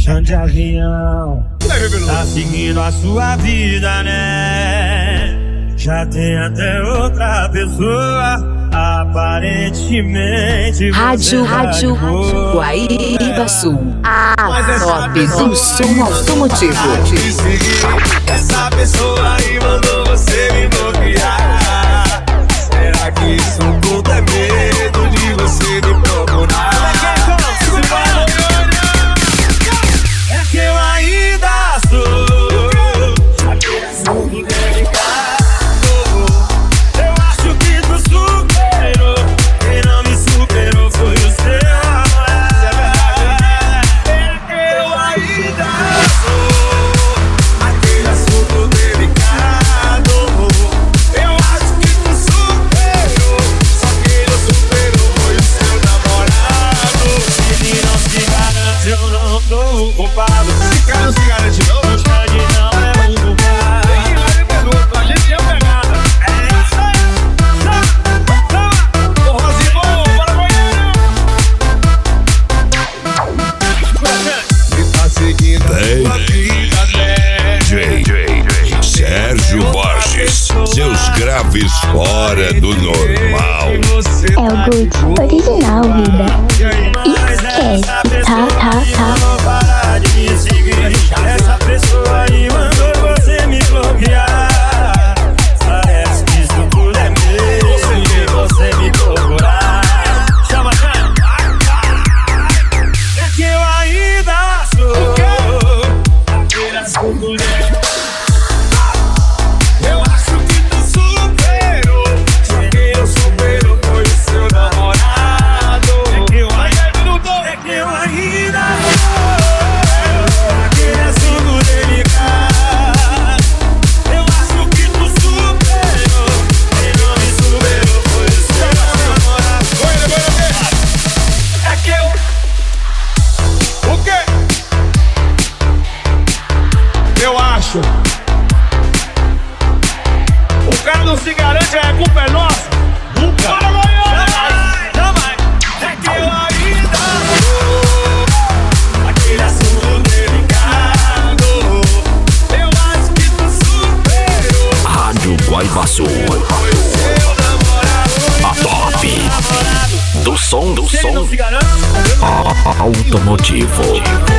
Chão de avião, tá seguindo a sua vida, né? Já tem até outra pessoa, aparentemente. Rádio Guaíba Sul, a top do som automotivo. Essa pessoa aí mandou você me bloquear. Será que isso tudo é medo de você me procurar? É que eu ainda sou muito delicado. Eu acho que tu superou. Quem não me superou foi o seu amor. É que eu ainda sou aquele assunto delicado. Eu acho que tu superou. Só quem não superou foi o seu namorado. Ele não se garante, eu não tô ocupado. Esse cara não se garante não? O Xande não é um culpado. A gente é pegada. É isso aí. Ô Rosinho, bora banheiro. Me tá seguindo a vida, né? Sérgio Borges, seus graves fora do normal. É o Good original, vida. Esquece, tá. Não parar de me seguir. Essa pessoa aí mandou você me bloquear. Parece que isso tudo é mesmo de você me procurar. Chama, é que eu ainda sou aquele assunto delicado. Eu acho que tu superou. Só quem não superou foi o seu namorado. É que eu ainda sou aquele assunto delicado. Eu acho que tu superou. Quem não me superou foi o seu namorado. É que eu... O quê? Eu acho. O cara não se garante, a culpa é nossa. Bora, não vai. É que eu ainda sou aquele assunto delicado. Eu acho que tu superou. Rádio Guaíba Sul, Foi o seu namorado. a top do som Se ele não se garante, automotivo.